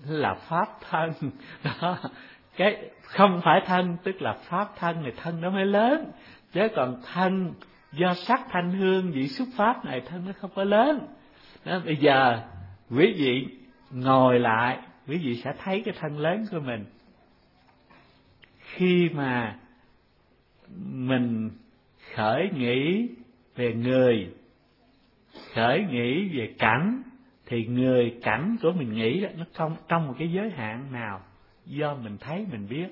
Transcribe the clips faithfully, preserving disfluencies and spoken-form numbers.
là pháp thân. Đó, cái không phải thân tức là pháp thân, này thân nó mới lớn, chứ còn thân do sắc thanh hương vị xúc pháp này thân nó không có lớn. Đó, bây giờ quý vị ngồi lại, quý vị sẽ thấy cái thân lớn của mình. Khi mà mình khởi nghĩ về người, khởi nghĩ về cảnh, thì người cảnh của mình nghĩ đó, nó không trong một cái giới hạn nào do mình thấy mình biết.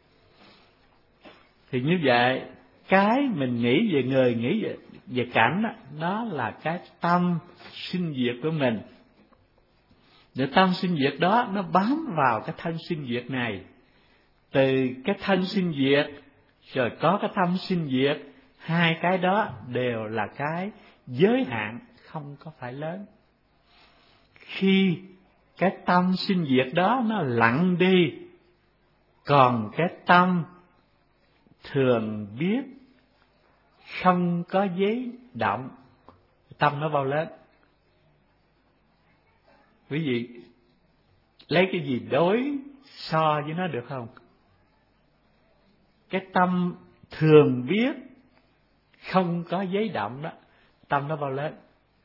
Thì như vậy, cái mình nghĩ về người, nghĩ về, về cảnh đó, nó là cái tâm sinh diệt của mình. Để tâm sinh diệt đó nó bám vào cái thân sinh diệt này. Từ cái thân sinh diệt rồi có cái tâm sinh diệt, hai cái đó đều là cái giới hạn, không có phải lớn. Khi cái tâm sinh diệt đó nó lặng đi, còn cái tâm thường biết không có giấy động, tâm nó bao lớn. Quý vị lấy cái gì đối so với nó được không? Cái tâm thường biết không có giấy động đó, tâm nó bao lớn.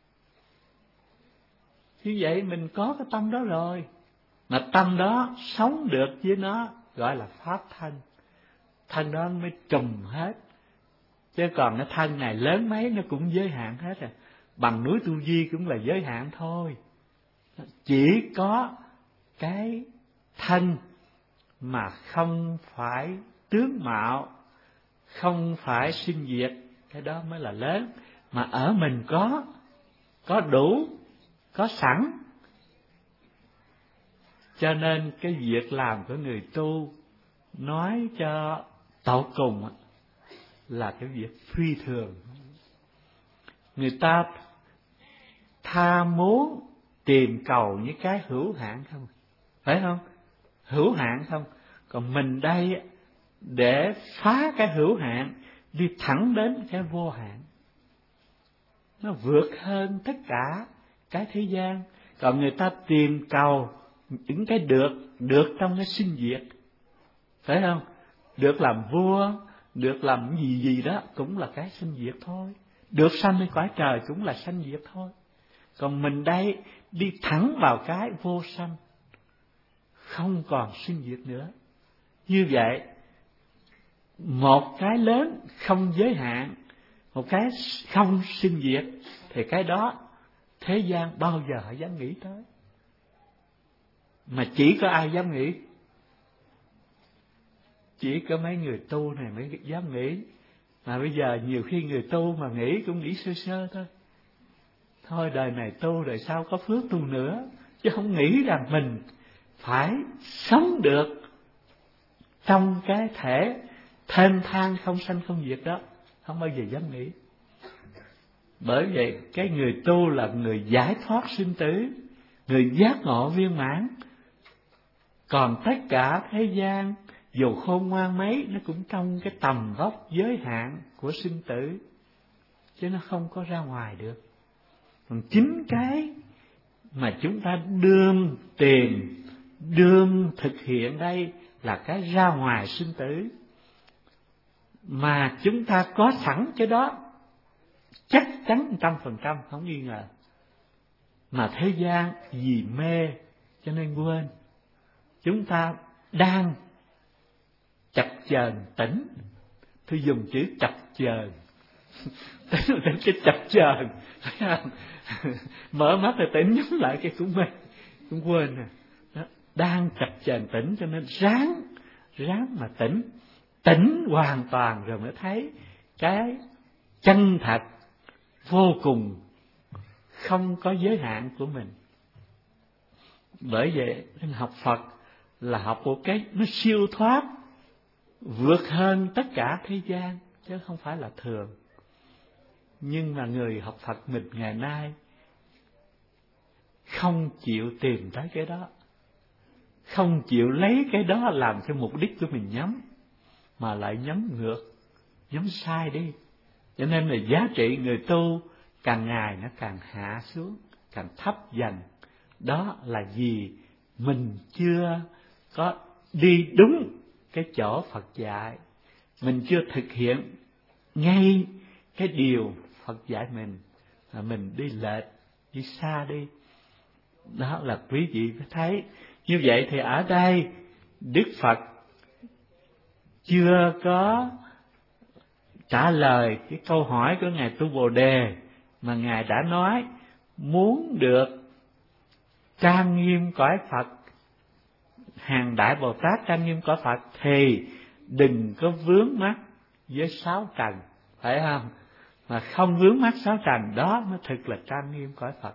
Như vậy mình có cái tâm đó rồi, mà tâm đó sống được với nó gọi là pháp thân. Thân đó mới trùm hết. Chứ còn cái thân này lớn mấy nó cũng giới hạn hết à. Bằng núi Tu Di cũng là giới hạn thôi. Chỉ có cái thân mà không phải tướng mạo, không phải sinh diệt, cái đó mới là lớn. Mà ở mình có, có đủ, có sẵn. Cho nên cái việc làm của người tu nói cho tột cùng là cái việc phi thường. Người ta tha muốn tìm cầu những cái hữu hạn không, phải không? Hữu hạn không. Còn mình đây để phá cái hữu hạn, đi thẳng đến cái vô hạn. Nó vượt hơn tất cả cái thế gian. Còn người ta tìm cầu những cái được, được trong cái sinh diệt, phải không? Được làm vua, được làm gì gì đó cũng là cái sinh diệt thôi. Được sanh lên cõi trời cũng là sanh diệt thôi. Còn mình đây đi thẳng vào cái vô sanh, không còn sinh diệt nữa. Như vậy, một cái lớn không giới hạn, một cái không sinh diệt, thì cái đó thế gian bao giờ họ dám nghĩ tới. Mà chỉ có ai dám nghĩ? Chỉ có mấy người tu này mới dám nghĩ. Mà bây giờ nhiều khi người tu mà nghĩ cũng nghĩ sơ sơ thôi. Thôi đời này tu đời sau có phước tu nữa, chứ không nghĩ rằng mình phải sống được trong cái thể thênh thang không sanh không diệt đó, không bao giờ dám nghĩ. Bởi vậy cái người tu là người giải thoát sinh tử, người giác ngộ viên mãn. Còn tất cả thế gian dù khôn ngoan mấy, nó cũng trong cái tầm vóc giới hạn của sinh tử, chứ nó không có ra ngoài được. Còn chính cái mà chúng ta đương tìm, đương thực hiện đây là cái ra ngoài sinh tử. Mà chúng ta có sẵn cái đó, chắc chắn một trăm phần trăm, không nghi ngờ. Mà thế gian vì mê cho nên quên. Chúng ta đang chập chờn tỉnh. Tôi dùng chữ chập chờn. Tỉnh cái chập chờn. Mở mắt rồi tỉnh, nhắm lại cái cũng mê, cũng quên nè. Đang chập chờn tỉnh cho nên ráng, ráng mà tỉnh. Tỉnh hoàn toàn rồi mới thấy cái chân thật vô cùng, không có giới hạn của mình. Bởi vậy học Phật là học một cái nó siêu thoát, vượt hơn tất cả thế gian, chứ không phải là thường. Nhưng mà người học Phật mình ngày nay không chịu tìm tới cái đó, không chịu lấy cái đó làm cái mục đích của mình nhắm, mà lại nhắm ngược, nhắm sai đi. Cho nên là giá trị người tu càng ngày nó càng hạ xuống, càng thấp dần. Đó là vì mình chưa có đi đúng cái chỗ Phật dạy, mình chưa thực hiện ngay cái điều Phật dạy mình, mà mình đi lệch, đi xa đi. Đó là quý vị phải thấy. Như vậy thì ở đây Đức Phật chưa có trả lời cái câu hỏi của Ngài Tu Bồ Đề, mà Ngài đã nói muốn được trang nghiêm cõi Phật, hàng đại Bồ Tát trang nghiêm cõi Phật thì đừng có vướng mắc với sáu trần, phải không? Mà không vướng mắc sáu trần đó mới thực là trang nghiêm cõi Phật.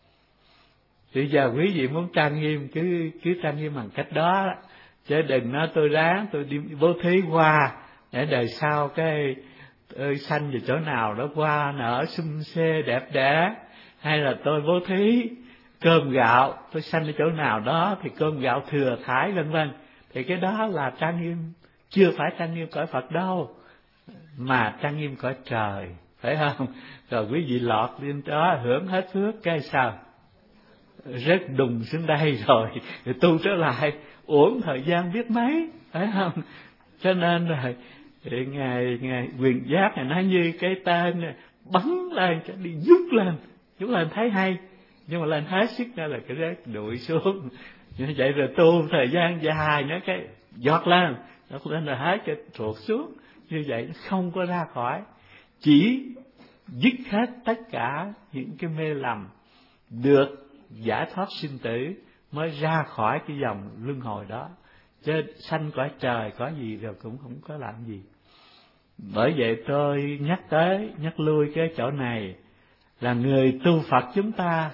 Bây giờ quý vị muốn trang nghiêm cứ cứ trang nghiêm bằng cách đó, chứ đừng nói tôi ráng tôi đi bố thí qua để đời sau cái ơi sanh về chỗ nào đó qua nở sum xê đẹp đẽ, hay là tôi bố thí cơm gạo tôi sanh ở chỗ nào đó thì cơm gạo thừa thải vân vân, thì cái đó là trang nghiêm, chưa phải trang nghiêm cõi Phật đâu, mà trang nghiêm cõi trời, phải không? Rồi quý vị lọt lên đó hưởng hết phước cái sao rớt đùng xuống đây rồi, rồi tu trở lại uổng thời gian biết mấy, phải không? Cho nên rồi ngài ngài Quyền Giác này nói như cái tên này, bắn lên cái đi vút lên, vút lên thấy hay, nhưng mà lên hết sức ra là cái rớt đuổi xuống. Như vậy rồi tu thời gian dài nữa cái giọt lên, giọt lên rồi hết cái tuột xuống. Như vậy không có ra khỏi, chỉ dứt hết tất cả những cái mê lầm, được giải thoát sinh tử mới ra khỏi cái dòng luân hồi đó. Chứ sanh cõi trời có gì rồi cũng không có làm gì. Bởi vậy tôi nhắc tới, nhắc lui cái chỗ này là người tu Phật chúng ta,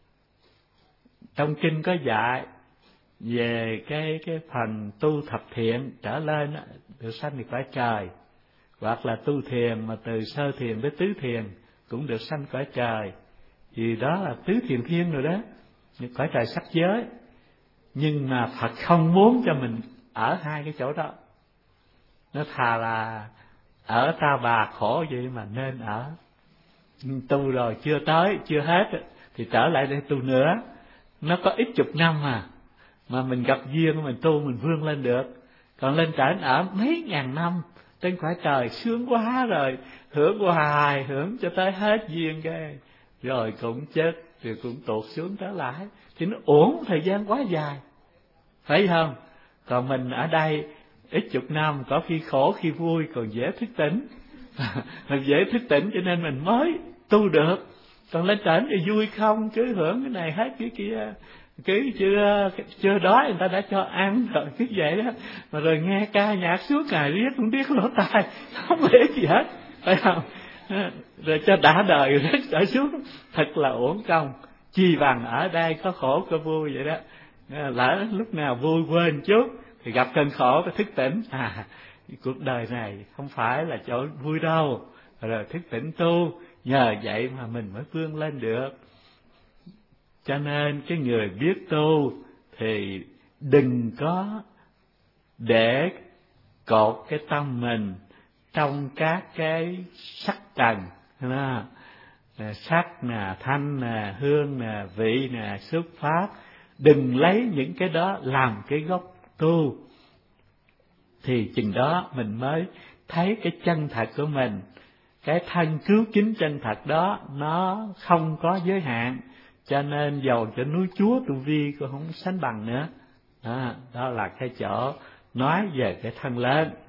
trong kinh có dạy về cái cái phần tu thập thiện trở lên được sanh được cõi trời, hoặc là tu thiền mà từ sơ thiền tới tứ thiền cũng được sanh cõi trời, vì đó là tứ thiền thiên rồi đó, cõi trời sắc giới. Nhưng mà Phật không muốn cho mình ở hai cái chỗ đó, nó thà là ở Ta Bà khổ vậy mà nên ở. Tu rồi chưa tới, chưa hết thì trở lại để tu nữa. Nó có ít chục năm mà mà mình gặp duyên mình tu mình vươn lên được. Còn lên trển ở mấy ngàn năm trên cõi trời sướng quá rồi, hưởng hoài, hưởng cho tới hết duyên cái rồi cũng chết, rồi cũng tụt xuống trở lại, thì nó uổng thời gian quá dài, phải không? Còn mình ở đây ít chục năm, có khi khổ khi vui, còn dễ thức tỉnh. Mình dễ thức tỉnh cho nên mình mới tu được. Còn lên trển thì vui không, cứ hưởng cái này hết cái kia, cứ chưa chưa đói người ta đã cho ăn rồi, cứ vậy đó. Mà rồi nghe ca nhạc suốt ngày riết không biết lỗ tai, không biết gì hết, phải không? Rồi cho đã đời rồi trở xuống, thật là uổng công. Chi bằng ở đây có khổ có vui vậy đó. Lỡ lúc nào vui quên chút thì gặp cơn khổ có thức tỉnh, à cuộc đời này không phải là chỗ vui đâu, rồi thức tỉnh tu, nhờ vậy mà mình mới vươn lên được. Cho nên cái người biết tu thì đừng có để cột cái tâm mình trong các cái sắc trần, sắc nè, thanh nè, hương nè, vị nè, xuất pháp. Đừng lấy những cái đó làm cái gốc tu, thì chừng đó mình mới thấy cái chân thật của mình. Cái thân cứu kính chân thật đó nó không có giới hạn, cho nên dầu cho núi Chúa tu vi cũng không sánh bằng nữa. Đó, đó là cái chỗ nói về cái thân lớn.